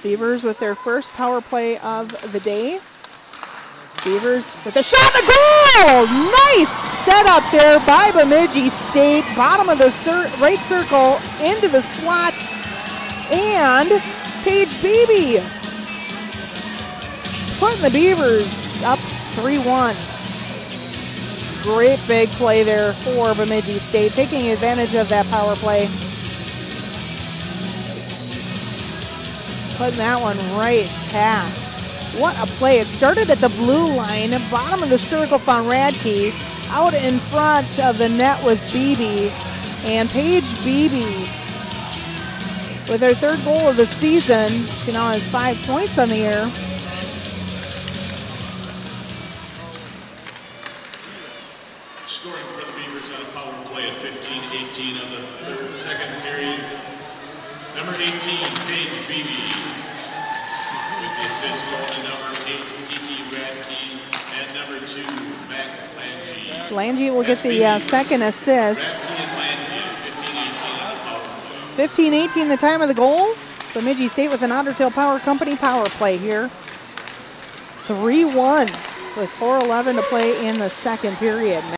Beavers with their first power play of the day. Beavers with a shot and a goal! Nice setup there by Bemidji State. Bottom of the right circle into the slot. And Paige Beebe putting the Beavers up 3-1. Great big play there for Bemidji State, taking advantage of that power play. Putting that one right past. What a play. It started at the blue line. Bottom of the circle found Radke. Out in front of the net was Beebe. And Paige Beebe, with her third goal of the season, she now has 5 points on the year. Scoring for the Beavers on a power play at 15-18 of the second period. Number 18, Paige Beebe. With the assist going to number 8, Kiki Radke, and number 2, Mac Lange. Lange will get the second assist. Radke and Lange at 15-18 on the power play. 15-18 the time of the goal. Bemidji State with an Otter Tail Power Company power play here. 3-1 with 4:11 to play in the second period.